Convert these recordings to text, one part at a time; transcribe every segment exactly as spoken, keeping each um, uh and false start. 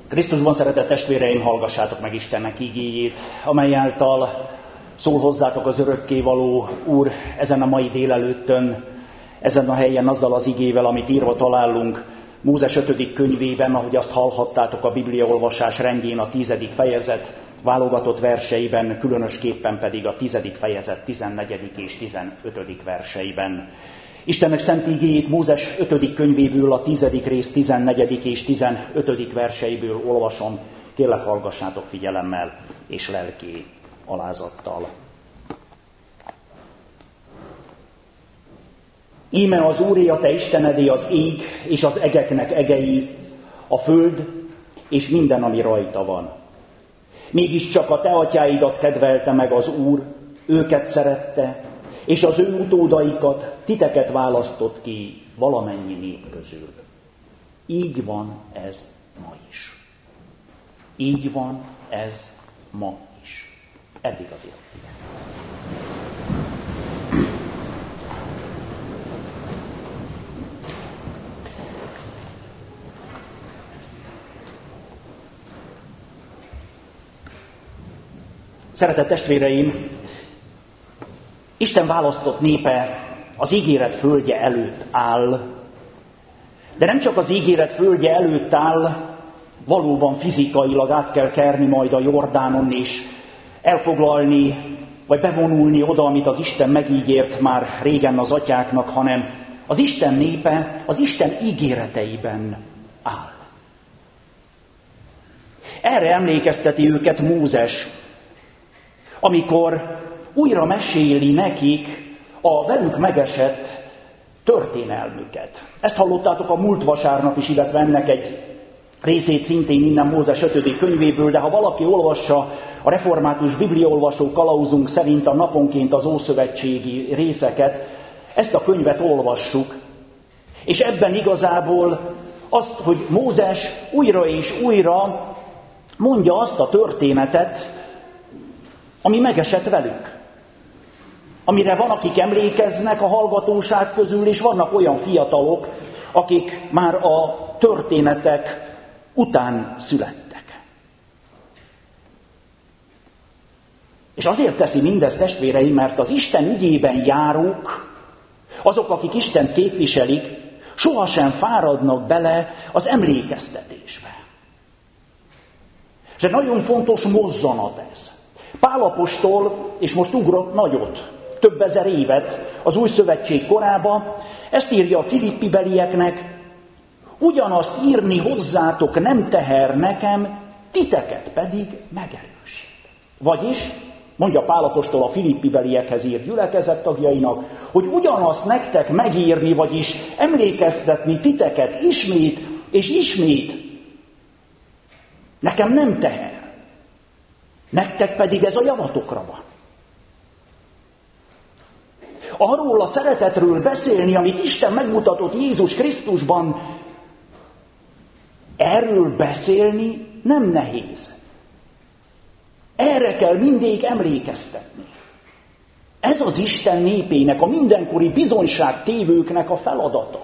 Krisztusban szeretett testvéreim, hallgassátok meg Istennek igéjét, amely által szól hozzátok az örökkévaló Úr ezen a mai délelőttön, ezen a helyen azzal az igével, amit írva találunk Mózes ötödik könyvében, ahogy azt hallhattátok a bibliaolvasás rendjén a tizedik fejezet válogatott verseiben, különösképpen pedig a tizedik fejezet tizennegyedik és tizenötödik verseiben. Istennek szent igéjét Mózes ötödik könyvéből, a tizedik rész tizennegyedik és tizenötödik verseiből olvasom. Kérlek, hallgassátok figyelemmel és lelki alázattal. Íme az Úré a te Istenedé az ég és az egeknek egei, a föld és minden, ami rajta van. Mégiscsak a te atyáidat kedvelte meg az Úr, őket szerette, és az ő utódaikat, titeket választott ki valamennyi nép közül. Így van ez ma is. Így van ez ma is. Eddig az életében. Szeretett testvéreim, Isten választott népe az ígéret földje előtt áll, de nem csak az ígéret földje előtt áll, valóban fizikailag át kell kerni majd a Jordánon és elfoglalni, vagy bevonulni oda, amit az Isten megígért már régen az atyáknak, hanem az Isten népe az Isten ígéreteiben áll. Erre emlékezteti őket Mózes, amikor újra meséli nekik a velük megesett történelmüket. Ezt hallottátok a múlt vasárnap is, illetve ennek egy részét szintén innen Mózes ötödik könyvéből, de ha valaki olvassa a református bibliaolvasó kalauzunk szerint a naponként az ószövetségi részeket, ezt a könyvet olvassuk, és ebben igazából azt, hogy Mózes újra és újra mondja azt a történetet, ami megesett velük. Amire van, akik emlékeznek a hallgatóság közül, és vannak olyan fiatalok, akik már a történetek után születtek. És azért teszi mindezt, testvéreim, mert az Isten ügyében járók, azok, akik Istent képviselik, sohasem fáradnak bele az emlékeztetésbe. És egy nagyon fontos mozzanat ez. Pál apostol, és most ugrott nagyot, több ezer évet az új szövetség korába, ezt írja a filippibelieknek, ugyanazt írni hozzátok nem teher nekem, titeket pedig megerősít. Vagyis, mondja Pál apostol a filippibeliekhez írt gyülekezet tagjainak, hogy ugyanazt nektek megírni, vagyis emlékeztetni titeket ismét és ismét nekem nem teher. Nektek pedig ez a javatokra van. Arról a szeretetről beszélni, amit Isten megmutatott Jézus Krisztusban, erről beszélni nem nehéz. Erre kell mindig emlékeztetni. Ez az Isten népének, a mindenkori bizonyságtévőknek a feladata.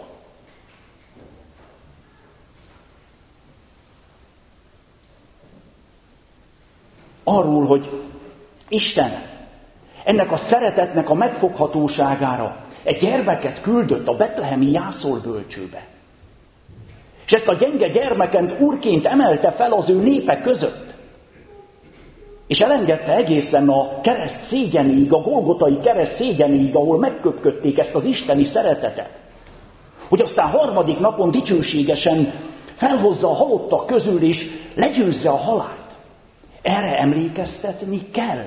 Arról, hogy Isten ennek a szeretetnek a megfoghatóságára egy gyermeket küldött a betlehemi jászolbölcsőbe. És ezt a gyenge gyermeket úrként emelte fel az ő népe között. És elengedte egészen a kereszt szégyenéig, a golgotai kereszt szégyenéig, ahol megköpködték ezt az isteni szeretetet. Hogy aztán harmadik napon dicsőségesen felhozza a halottak közül, és legyőzze a halált. Erre emlékeztetni kell.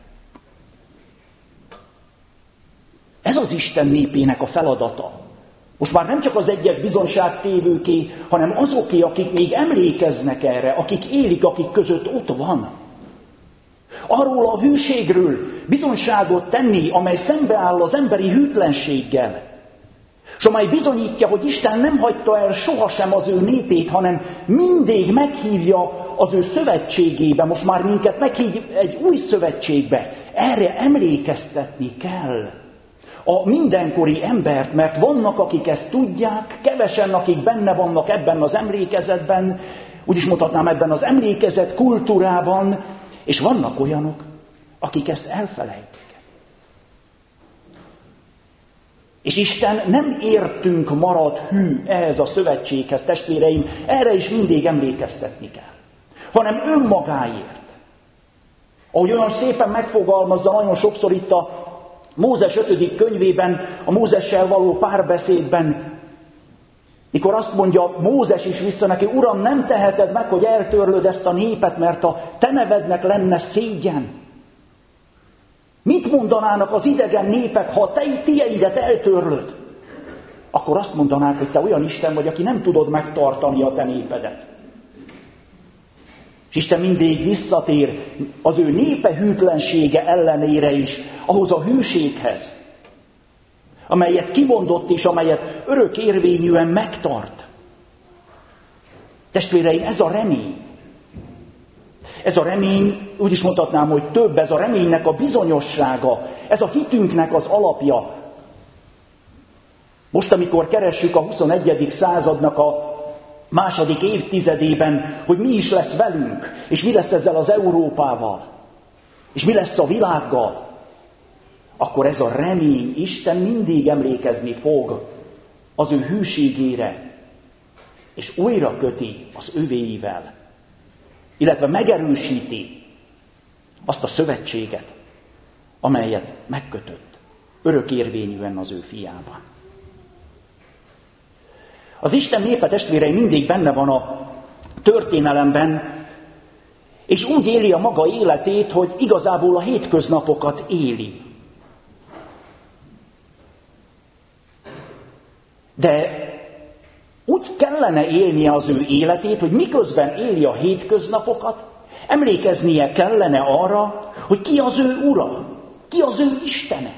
Ez az Isten népének a feladata. Most már nem csak az egyes bizonyságtévőké, hanem azoké, akik még emlékeznek erre, akik élik, akik között ott van. Arról a hűségről bizonyságot tenni, amely szembeáll az emberi hűtlenséggel, és amely bizonyítja, hogy Isten nem hagyta el sohasem az ő népét, hanem mindig meghívja az ő szövetségébe, most már minket meghív egy új szövetségbe. Erre emlékeztetni kell a mindenkori embert, mert vannak, akik ezt tudják, kevesen, akik benne vannak ebben az emlékezetben, úgy is mondhatnám ebben az emlékezet kultúrában, és vannak olyanok, akik ezt elfelejtik. És Isten nem értünk marad hű ehhez a szövetséghez, testvéreim, erre is mindig emlékeztetni kell, hanem önmagáért. Ahogy olyan szépen megfogalmazza nagyon sokszor itt a Mózes ötödik könyvében, a Mózessel való párbeszédben, mikor azt mondja Mózes is vissza neki, Uram, nem teheted meg, hogy eltörlöd ezt a népet, mert a te nevednek lenne szégyen. Mit mondanának az idegen népek, ha te tieidet eltörlöd? Akkor azt mondanák, hogy te olyan Isten vagy, aki nem tudod megtartani a te népedet. És Isten mindig visszatér az ő népe hűtlensége ellenére is, ahhoz a hűséghez, amelyet kimondott és amelyet örök érvényűen megtart. Testvéreim, ez a remény. Ez a remény, úgy is mondhatnám, hogy több, ez a reménynek a bizonyossága, ez a hitünknek az alapja. Most, amikor keressük a huszonegyedik századnak a második évtizedében, hogy mi is lesz velünk, és mi lesz ezzel az Európával, és mi lesz a világgal, akkor ez a remény, Isten mindig emlékezni fog az ő hűségére, és újra köti az övéivel, illetve megerősíti azt a szövetséget, amelyet megkötött örökérvényűen az ő fiában. Az Isten népe, testvérei, mindig benne van a történelemben, és úgy éli a maga életét, hogy igazából a hétköznapokat éli. De úgy kellene élnie az ő életét, hogy miközben éli a hétköznapokat, emlékeznie kellene arra, hogy ki az ő ura, ki az ő Istene.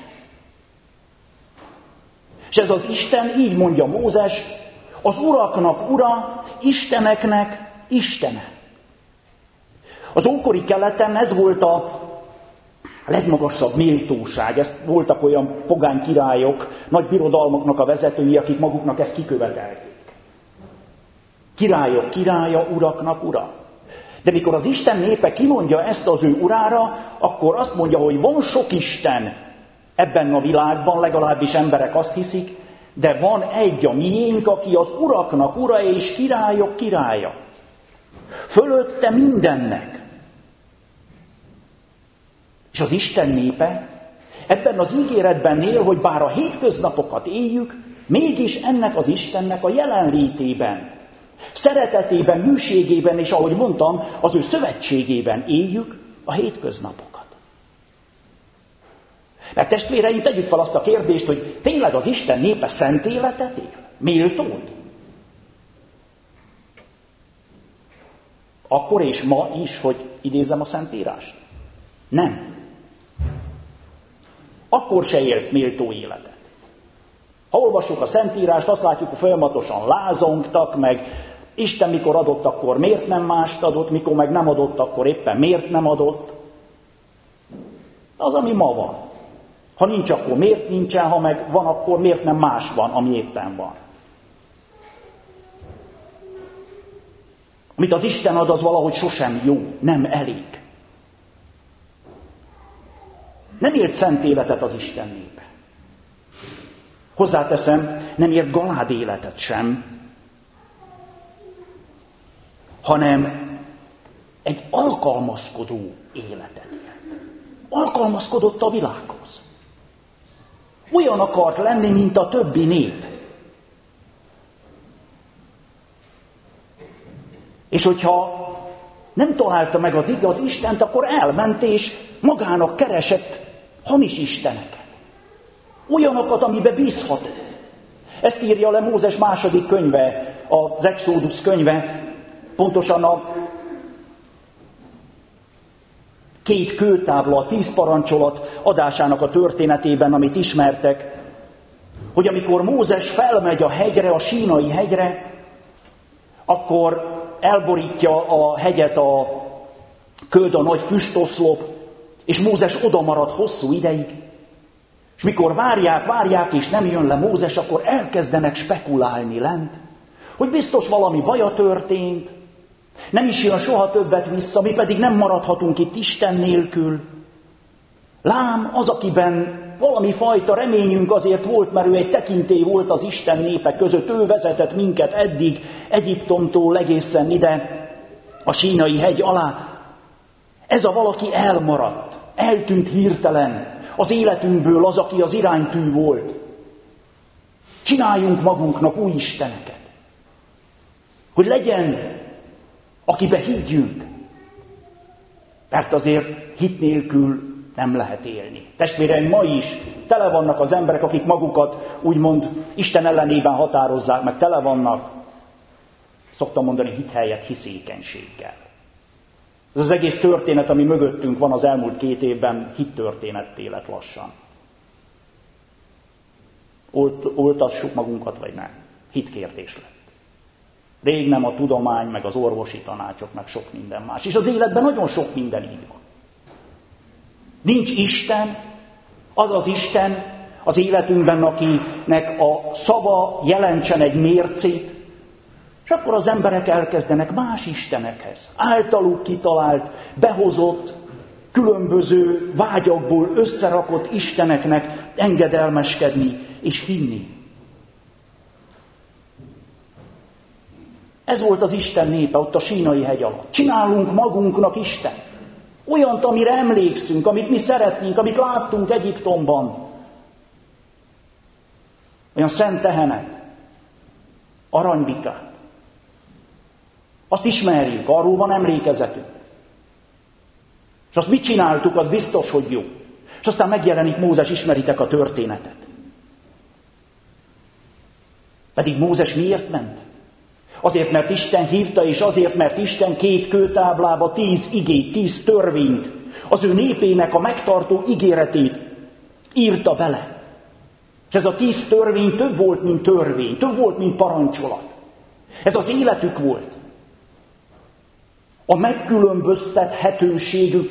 És ez az Isten, így mondja Mózes, az uraknak ura, isteneknek Istene. Az ókori keleten ez volt a legmagasabb méltóság. Ezt voltak olyan pogány királyok, nagy birodalmaknak a vezetői, akik maguknak ezt kikövetelték. Királyok királya, uraknak ura. De mikor az Isten népe kimondja ezt az ő urára, akkor azt mondja, hogy van sok Isten ebben a világban, legalábbis emberek azt hiszik, de van egy a miénk, aki az uraknak ura és királyok királya. Fölötte mindennek. És az Isten népe ebben az ígéretben él, hogy bár a hétköznapokat éljük, mégis ennek az Istennek a jelenlétében, szeretetében, hűségében, és ahogy mondtam, az ő szövetségében éljük a hétköznapokat. Mert testvéreim, tegyük fel azt a kérdést, hogy tényleg az Isten népe szent életet él? Méltót? Akkor és ma is, hogy idézem a Szentírást? Nem. Akkor se élt méltó életet. Ha olvassuk a Szentírást, azt látjuk, hogy folyamatosan lázongtak, meg Isten mikor adott, akkor miért nem mást adott, mikor meg nem adott, akkor éppen miért nem adott. Az, ami ma van. Ha nincs, akkor miért nincsen, ha meg van, akkor miért nem más van, ami éppen van. Amit az Isten ad, az valahogy sosem jó, nem elég. Nem élt szent életet az Isten népe. Hozzáteszem, nem élt galád életet sem, hanem egy alkalmazkodó életet élt. Alkalmazkodott a világhoz. Olyan akart lenni, mint a többi nép. És hogyha nem találta meg az igaz Istent, akkor elment és magának keresett hamis isteneket. Olyanokat, amiben bízhatott. Ezt írja le Mózes második könyve, az Exodus könyve, pontosan a két kőtábla, a tíz parancsolat adásának a történetében, amit ismertek, hogy amikor Mózes felmegy a hegyre, a Sínai hegyre, akkor elborítja a hegyet a köd, a nagy füstoszlop, és Mózes oda marad hosszú ideig, és mikor várják, várják, és nem jön le Mózes, akkor elkezdenek spekulálni lent, hogy biztos valami baja történt, Nem is jön soha többet vissza, mi pedig nem maradhatunk itt Isten nélkül. Lám, az, akiben valami fajta reményünk azért volt, mert ő egy tekintély volt az Isten népek között, ő vezetett minket eddig, Egyiptomtól egészen ide, a Sínai hegy alá. Ez a valaki elmaradt, eltűnt hirtelen az életünkből az, aki az iránytű volt. Csináljunk magunknak új isteneket, hogy legyen, akibe higgyünk, mert azért hit nélkül nem lehet élni. Testvéreim, ma is tele vannak az emberek, akik magukat úgymond Isten ellenében határozzák, meg tele vannak, szoktam mondani, hit helyett hiszékenységgel. Ez az egész történet, ami mögöttünk van az elmúlt két évben, hittörténetté lett lassan. Olt, oltassuk magunkat, vagy nem? Hitkérdés lett. Rég nem a tudomány, meg az orvosi tanácsok, meg sok minden más. És az életben nagyon sok minden így van. Nincs Isten, az az Isten az életünkben, akinek a szava jelentsen egy mércét, és akkor az emberek elkezdenek más istenekhez, általuk kitalált, behozott, különböző vágyakból összerakott isteneknek engedelmeskedni és hinni. Ez volt az Isten népe ott a Sínai hegy alatt. Csinálunk magunknak Isten. Olyant, amire emlékszünk, amit mi szeretnénk, amit láttunk Egyiptomban. Olyan szent tehenet, aranybikát. Azt ismerjük, arról van emlékezetünk. És azt mit csináltuk, az biztos, hogy jó. És aztán megjelenik Mózes, ismeritek a történetet. Pedig Mózes miért ment? Azért, mert Isten hívta, és azért, mert Isten két kőtáblába tíz igét, tíz törvényt, az ő népének a megtartó ígéretét írta bele. És ez a tíz törvény több volt, mint törvény, több volt, mint parancsolat. Ez az életük volt. A megkülönböztethetőségük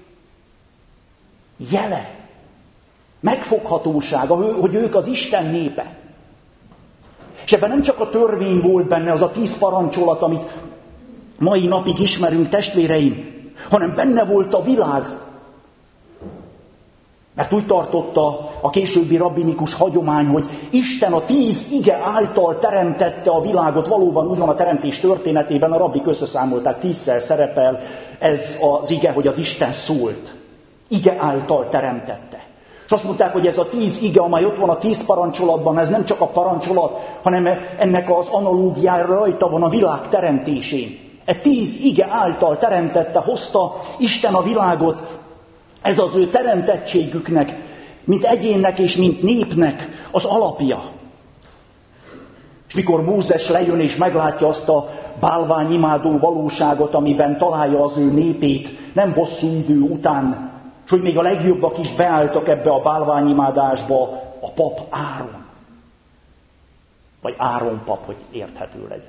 jele, megfoghatósága, hogy ők az Isten népe. És ebben nem csak a törvény volt benne, az a tíz parancsolat, amit mai napig ismerünk, testvéreim, hanem benne volt a világ. Mert úgy tartotta a későbbi rabbinikus hagyomány, hogy Isten a tíz ige által teremtette a világot. Valóban úgy van a teremtés történetében, a rabbik összeszámolták, tízszer szerepel ez az ige, hogy az Isten szólt. Ige által teremtette. És azt mondták, hogy ez a tíz ige, amely ott van a tíz parancsolatban, ez nem csak a parancsolat, hanem ennek az analógiára rajta van a világ teremtésén. E tíz ige által teremtette, hozta Isten a világot. Ez az ő teremtettségüknek, mint egyénnek és mint népnek az alapja. És mikor Mózes lejön és meglátja azt a bálványimádó valóságot, amiben találja az ő népét, nem hosszú idő után, és hogy még a legjobbak is beálltak ebbe a bálványimádásba, a pap Áron. Vagy Áron pap, hogy érthető legyen.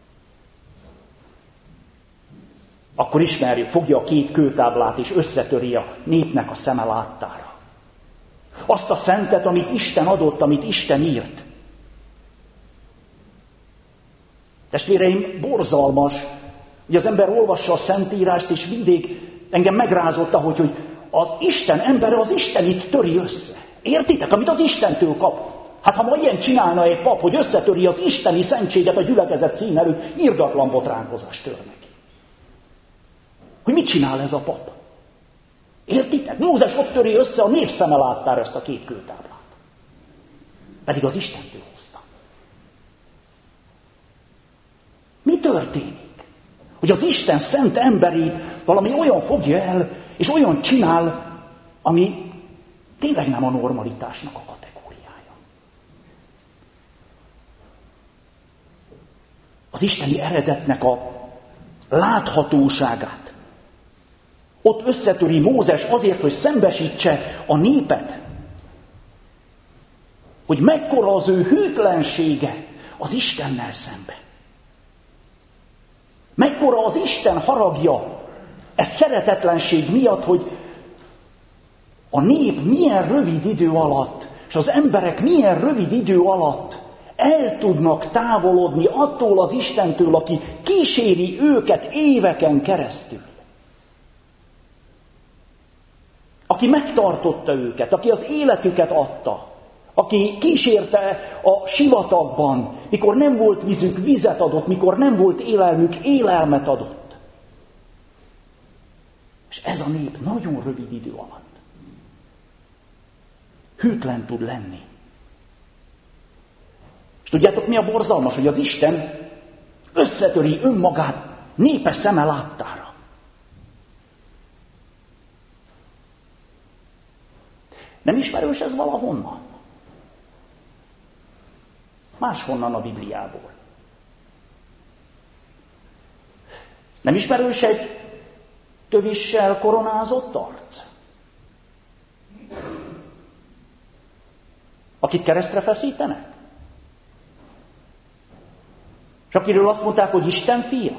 Akkor ismerjük, fogja a két kőtáblát és összetöri a népnek a szeme láttára. Azt a szentet, amit Isten adott, amit Isten írt. Testvéreim, borzalmas, hogy az ember olvassa a Szentírást, és mindig engem megrázott, ahogy hogy az Isten embere az Istenit töri össze. Értitek, amit az Istentől kapott? Hát ha ma ilyen csinálna egy pap, hogy összetöri az isteni szentséget a gyülekezet szín előtt, irdatlan botránkozást tör neki. Hogy mit csinál ez a pap? Értitek? Mózes ott töri össze a nép szeme láttára ezt a két kőtáblát. Pedig az Istentől hozta. Mi történik? Hogy az Isten szent emberét valami olyan fogja el, és olyan csinál, ami tényleg nem a normalitásnak a kategóriája. Az isteni eredetnek a láthatóságát ott összetöri Mózes azért, hogy szembesítse a népet, hogy mekkora az ő hűtlensége az Istennel szembe. Mekkora az Isten haragja ez szeretetlenség miatt, hogy a nép milyen rövid idő alatt, és az emberek milyen rövid idő alatt el tudnak távolodni attól az Istentől, aki kíséri őket éveken keresztül. Aki megtartotta őket, aki az életüket adta, aki kísérte a sivatagban, mikor nem volt vízük, vizet adott, mikor nem volt élelmük, élelmet adott. És ez a nép nagyon rövid idő alatt hűtlen tud lenni. És tudjátok, mi a borzalmas, hogy az Isten összetöri önmagát népe szeme láttára. Nem ismerős ez valahonnan? Máshonnan a Bibliából. Nem ismerős egy tövissel koronázott arc? Akit keresztre feszítenek? És akiről azt mondták, hogy Isten fia?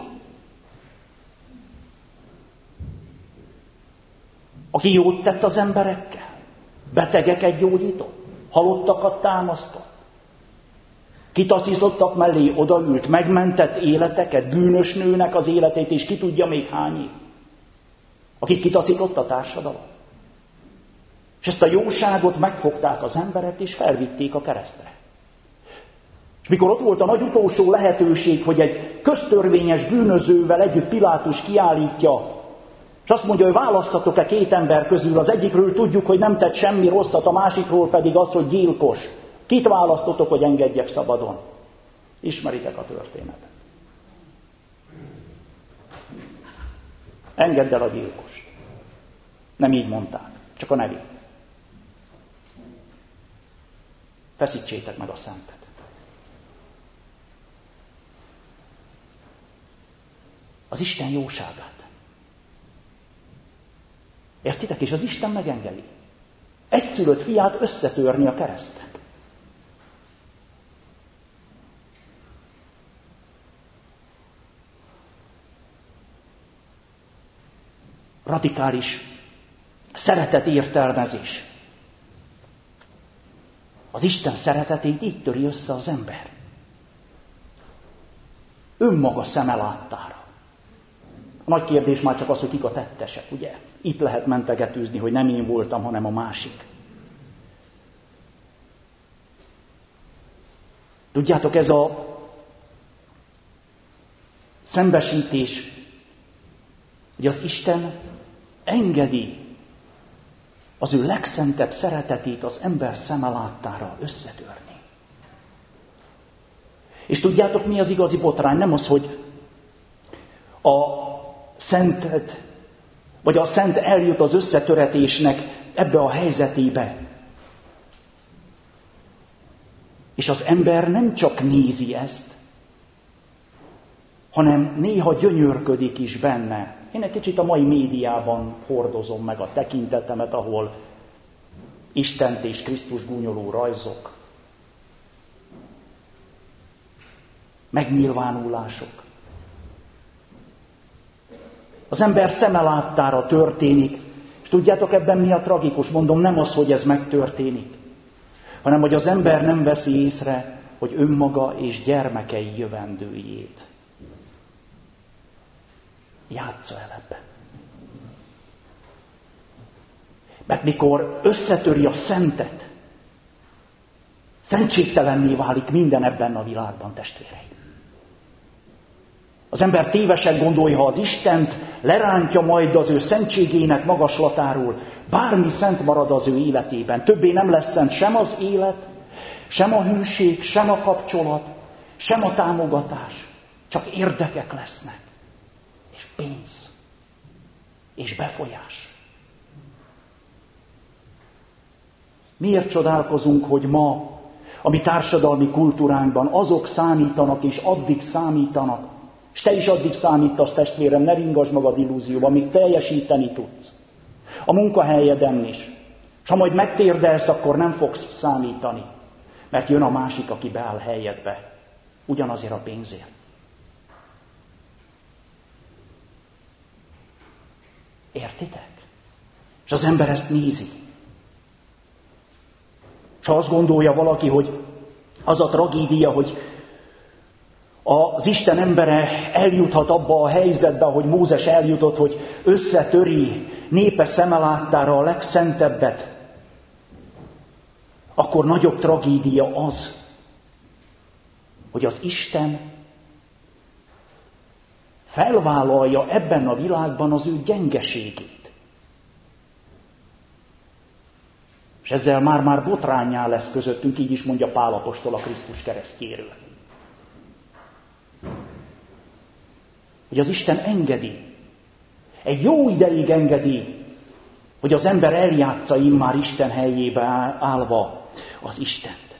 Aki jót tett az emberekkel? Betegeket gyógyított? Halottakat támasztott? Kitaszítottak mellé odaült, megmentett életeket, bűnös nőnek az életét, és ki tudja még hány év. Akik kitaszított a társadalom. És ezt a jóságot megfogták az emberek, és felvitték a keresztre. És mikor ott volt a nagy utolsó lehetőség, hogy egy köztörvényes bűnözővel együtt Pilátus kiállítja, és azt mondja, hogy választatok-e két ember közül, az egyikről tudjuk, hogy nem tett semmi rosszat, a másikról pedig az, hogy gyilkos. Kit választotok, hogy engedjek szabadon? Ismeritek a történetet. Engedd el a gyilkost. Nem így mondták, csak a nevét. Feszítsétek meg a szentet. Az Isten jóságát. Értitek? És az Isten megengedi. Egyszülött fiát összetörni a kereszten. Radikális szeretet értelmezés. Az Isten szeretetét így töri össze az ember. Önmaga szeme láttára. A nagy kérdés már csak az, hogy kik a tettesek, ugye? Itt lehet mentegetőzni, hogy nem én voltam, hanem a másik. Tudjátok, ez a szembesítés, hogy az Isten engedi az ő legszentebb szeretetét az ember szeme láttára összetörni. És tudjátok, mi az igazi botrány? Nem az, hogy a szentet, vagy a szent eljut az összetöretésnek ebbe a helyzetébe. És az ember nem csak nézi ezt, hanem néha gyönyörködik is benne. Én egy kicsit a mai médiában hordozom meg a tekintetemet, ahol Istent és Krisztus gúnyoló rajzok, megnyilvánulások. Az ember szeme láttára történik, és tudjátok, ebben mi a tragikus? Mondom, nem az, hogy ez megtörténik, hanem hogy az ember nem veszi észre, hogy önmaga és gyermekei jövendőjét játsza el ebben. Mert mikor összetöri a szentet, szentségtelenné válik minden ebben a világban, testvéreim. Az ember tévesen gondolja, ha az Istent lerántja majd az ő szentségének magaslatáról, bármi szent marad az ő életében. Többé nem lesz szent sem az élet, sem a hűség, sem a kapcsolat, sem a támogatás. Csak érdekek lesznek. És pénz. És befolyás. Miért csodálkozunk, hogy ma a mi társadalmi kultúránkban azok számítanak és addig számítanak, és te is addig számítasz, testvérem, ne ringasd magad illúzióba, amíg teljesíteni tudsz. A munkahelyeden is. És ha majd megtérdelsz, akkor nem fogsz számítani, mert jön a másik, aki beáll helyedbe. Ugyanazért a pénzért. Értitek? És az ember ezt nézi. És azt gondolja valaki, hogy Az a tragédia, hogy az Isten embere eljuthat abba a helyzetbe, ahogy Mózes eljutott, hogy összetöri népe szeme láttára a legszentebbet, akkor nagyobb tragédia az, hogy az Isten felvállalja ebben a világban az ő gyengeségét. És ezzel már-már botránnyá lesz közöttünk, így is mondja Pál apostol a Krisztus keresztjéről. Hogy az Isten engedi, egy jó ideig engedi, hogy az ember eljátsza immár Isten helyébe állva az Istent.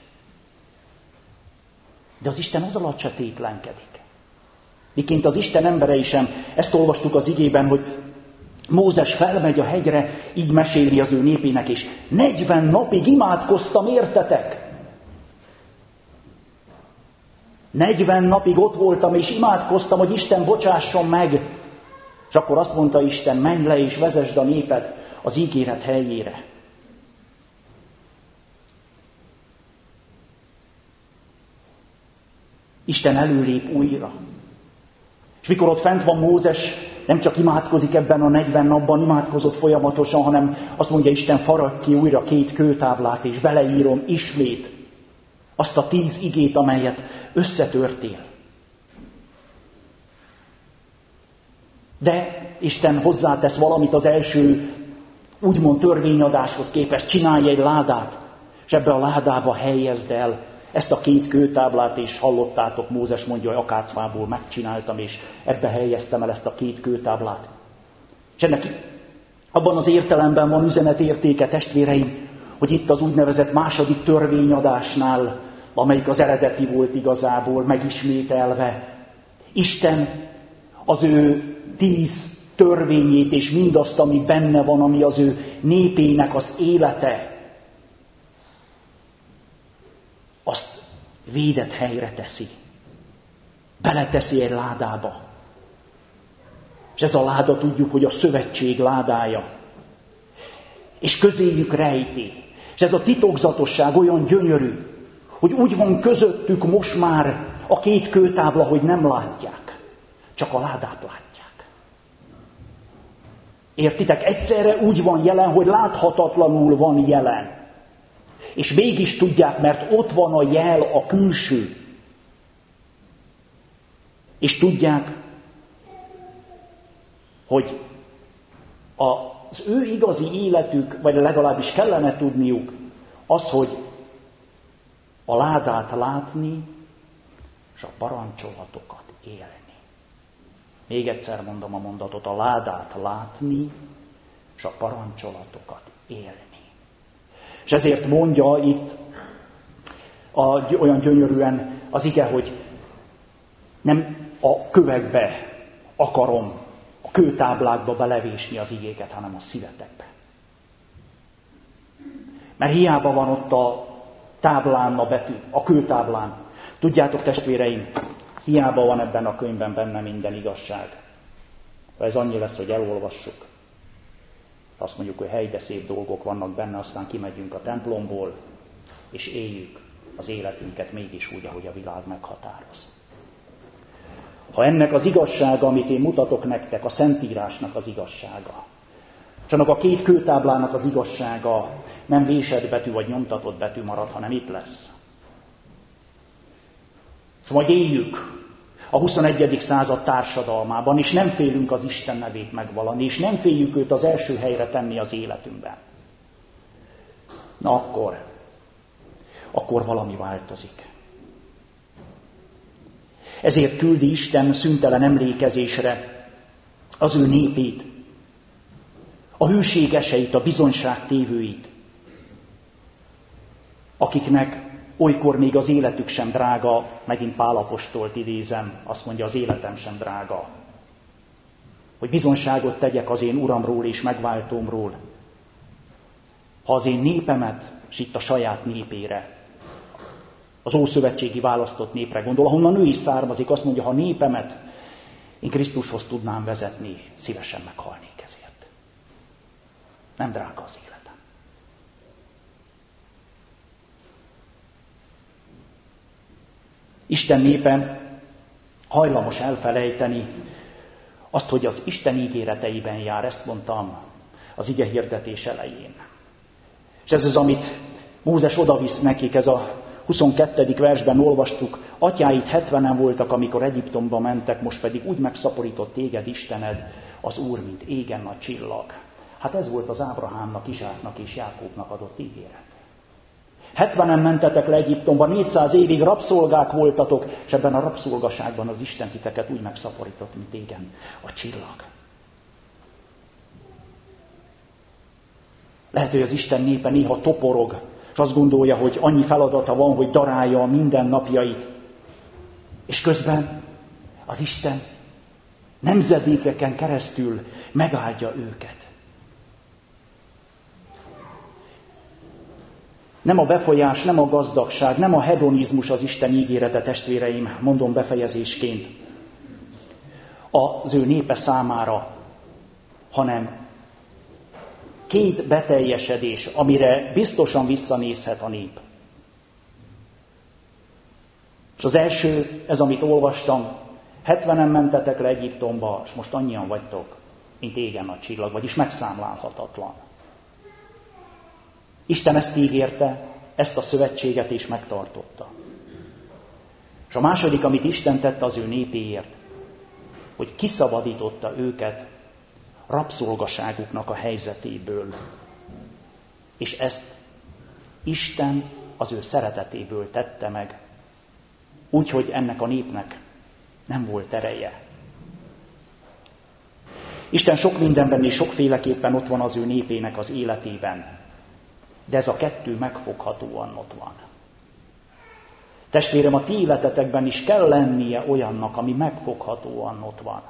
De az Isten az alatt se téplenkedik. Miként az Isten emberei sem, ezt olvastuk az igében, hogy Mózes felmegy a hegyre, így meséli az ő népének, és negyven napig imádkoztam értetek. negyven napig ott voltam, és imádkoztam, hogy Isten bocsásson meg. És akkor azt mondta Isten, menj le és vezesd a népet az ígéret helyére. Isten előlép újra. És mikor ott fent van Mózes, nem csak imádkozik ebben a negyven napban, imádkozott folyamatosan, hanem azt mondja Isten, faragj ki újra két kőtáblát, és beleírom ismét azt a tíz igét, amelyet összetörtél. De Isten hozzátesz valamit az első, úgymond törvényadáshoz képest, csinálj egy ládát, és ebbe a ládába helyezd el ezt a két kőtáblát, és hallottátok, Mózes mondja, hogy akácfából megcsináltam, és ebbe helyeztem el ezt a két kőtáblát. És ennek abban az értelemben van üzenetértéke, testvéreim, hogy itt az úgynevezett második törvényadásnál, amelyik az eredeti volt igazából, megismételve, Isten az ő tíz törvényét és mindazt, ami benne van, ami az ő népének az élete, azt védett helyre teszi. Beleteszi egy ládába. És ez a láda, tudjuk, hogy a szövetség ládája. És közéjük rejti. És ez a titokzatosság olyan gyönyörű, hogy úgy van közöttük most már a két kőtábla, hogy nem látják. Csak a ládát látják. Értitek? Egyszerre úgy van jelen, hogy láthatatlanul van jelen. És mégis tudják, mert ott van a jel, a külső. És tudják, hogy az ő igazi életük, vagy legalábbis kellene tudniuk, az, hogy a ládát látni, és a parancsolatokat élni. Még egyszer mondom a mondatot, a ládát látni, és a parancsolatokat élni. És ezért mondja itt a, olyan gyönyörűen az ige, hogy nem a kövekbe akarom, a kőtáblákba belevésni az igéket, hanem a szívetekbe. Mert hiába van ott a táblán a betű, a kőtáblán. Tudjátok, testvéreim, hiába van ebben a könyvben benne minden igazság. Ha ez annyi lesz, hogy elolvassuk, azt mondjuk, hogy hely, de szép dolgok vannak benne, aztán kimegyünk a templomból, és éljük az életünket mégis úgy, ahogy a világ meghatároz. Ha ennek az igazsága, amit én mutatok nektek, a Szentírásnak az igazsága, és annak a két kőtáblának az igazsága nem vésett betű vagy nyomtatott betű marad, hanem itt lesz. És majd éljük a huszonegyedik század társadalmában, és nem félünk az Isten nevét megvallani, és nem féljük őt az első helyre tenni az életünkben. Na akkor, akkor valami változik. Ezért küldi Isten szüntelen emlékezésre az ő népét, a hűségeseit, a bizonyságtévőit, akiknek olykor még az életük sem drága, megint Pál apostolt idézem, azt mondja, az életem sem drága. Hogy bizonyságot tegyek az én Uramról és megváltómról. Ha az én népemet, és itt a saját népére, az ószövetségi választott népre gondol, ahonnan ő is származik, azt mondja, ha népemet én Krisztushoz tudnám vezetni, szívesen meghalnék ezért. Nem drága az életem. Isten népe hajlamos elfelejteni azt, hogy az Isten ígéreteiben jár, ezt mondtam az ige hirdetés elején. És ez az, amit Mózes odavisz nekik, ez a huszonkettedik versben olvastuk, atyáid hetvenen voltak, amikor Egyiptomba mentek, most pedig úgy megszaporított téged Istened, az Úr, mint égen nagy csillag. Hát ez volt az Ábrahámnak, Izsáknak és Jákóbnak adott ígéret. hetvenen mentetek le Egyiptomba, négyszáz évig rabszolgák voltatok, és ebben a rabszolgaságban az Isten titeket úgy megszaporított, mint égen a csillag. Lehet, hogy az Isten népe néha toporog, és azt gondolja, hogy annyi feladata van, hogy darálja a mindennapjait. És közben az Isten nemzedékeken keresztül megáldja őket. Nem a befolyás, nem a gazdagság, nem a hedonizmus az Isten ígérete, testvéreim, mondom befejezésként, az ő népe számára, hanem két beteljesedés, amire biztosan visszanézhet a nép. És az első, ez amit olvastam, hetvenen mentetek le Egyiptomba, és most annyian vagytok, mint égen a csillag, vagyis megszámlálhatatlan. Isten ezt ígérte, ezt a szövetséget is megtartotta. És a második, amit Isten tette az ő népéért, hogy kiszabadította őket rabszolgaságuknak a helyzetéből. És ezt Isten az ő szeretetéből tette meg, úgyhogy ennek a népnek nem volt ereje. Isten sok mindenben és sokféleképpen ott van az ő népének az életében, de ez a kettő megfoghatóan ott van. Testvérem, a ti életetekben is kell lennie olyannak, ami megfoghatóan ott van.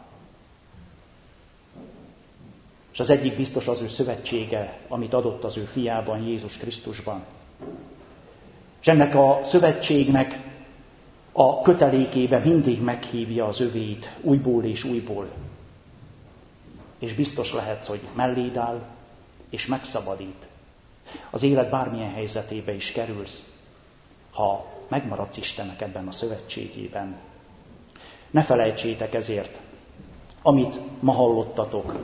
És az egyik biztos az ő szövetsége, amit adott az ő fiában, Jézus Krisztusban. És ennek a szövetségnek a kötelékében mindig meghívja az övéit újból és újból. És biztos lehetsz, hogy melléd áll, és megszabadít. Az élet bármilyen helyzetébe is kerülsz, ha megmaradsz Istennek ebben a szövetségében. Ne felejtsétek ezért, amit ma hallottatok.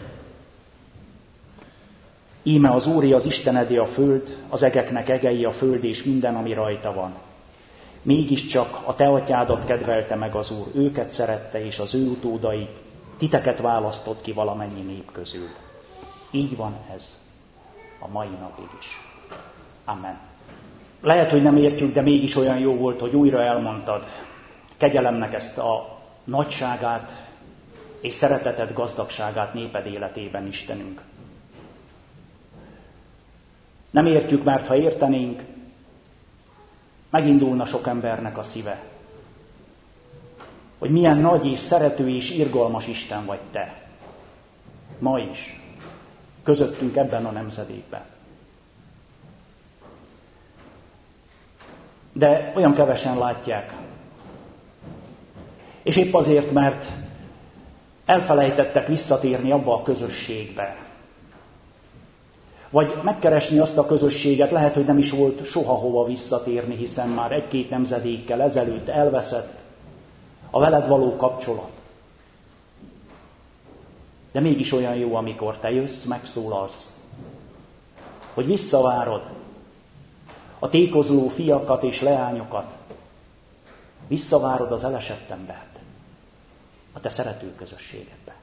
Íme az Úré, az Istenedé a föld, az egeknek egei a föld és minden, ami rajta van. Mégiscsak a te atyádat kedvelte meg az Úr, őket szerette, és az ő utódait, titeket választott ki valamennyi nép közül. Így van ez a mai napig is. Amen. Lehet, hogy nem értjük, de mégis olyan jó volt, hogy újra elmondtad kegyelemnek ezt a nagyságát és szeretetet, gazdagságát néped életében, Istenünk. Nem értjük, mert ha értenénk, megindulna sok embernek a szíve, hogy milyen nagy és szerető és irgalmas Isten vagy te. Ma is, közöttünk ebben a nemzedékben. De olyan kevesen látják. És épp azért, mert elfelejtettek visszatérni abba a közösségbe. Vagy megkeresni azt a közösséget, lehet, hogy nem is volt soha hova visszatérni, hiszen már egy-két nemzedékkel ezelőtt elveszett a veled való kapcsolat. De mégis olyan jó, amikor te jössz, megszólalsz, hogy visszavárod a tékozló fiakat és leányokat, visszavárod az elesett embert a te szerető közösségedbe.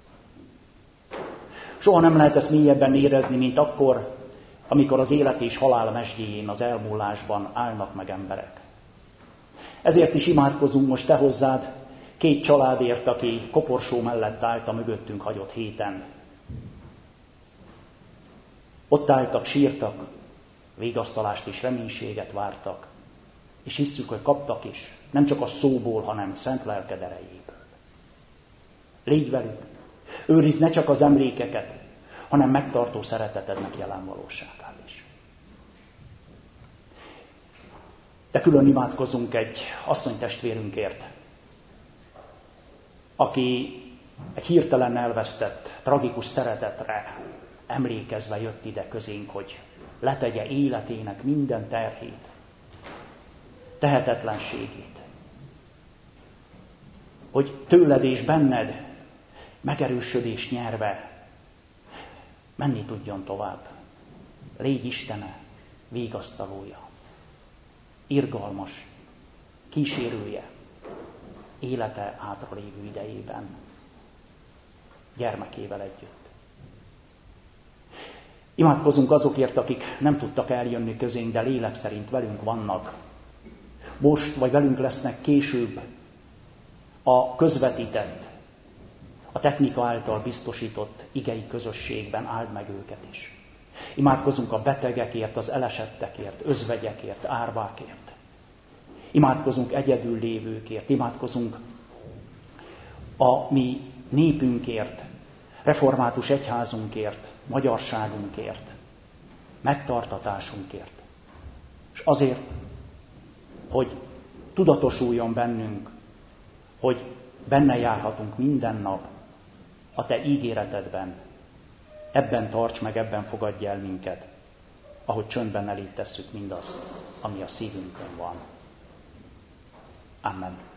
Soha nem lehet ezt mélyebben érezni, mint akkor, amikor az élet és halál mesdjéjén, az elmúlásban állnak meg emberek. Ezért is imádkozunk most te hozzád, két családért, aki koporsó mellett állt a mögöttünk hagyott héten. Ott álltak, sírtak, végasztalást és reménységet vártak, és hisszük, hogy kaptak is, nem csak a szóból, hanem szent lelked erejéből. Légy velük, őrizd ne csak az emlékeket, hanem megtartó szeretetednek jelen valóságát is. De külön imádkozunk egy asszonytestvérünkért, aki egy hirtelen elvesztett, tragikus szeretetre emlékezve jött ide közénk, hogy letegye életének minden terhét, tehetetlenségét, hogy tőled és benned megerősödés nyerve menni tudjon tovább. Légy Istene, végasztalója, irgalmas kísérője élete hátralévő idejében, gyermekével együtt. Imádkozunk azokért, akik nem tudtak eljönni közénk, de lélek szerint velünk vannak. Most, vagy velünk lesznek később a közvetített, a technika által biztosított igei közösségben, áld meg őket is. Imádkozunk a betegekért, az elesettekért, özvegyekért, árvákért. Imádkozunk egyedül lévőkért, imádkozunk a mi népünkért, református egyházunkért, magyarságunkért, megtartatásunkért. És azért, hogy tudatosuljon bennünk, hogy benne járhatunk minden nap a te ígéretedben. Ebben tarts meg, ebben fogadj el minket, ahogy csöndben eléd tesszük mindazt, ami a szívünkön van. Amen.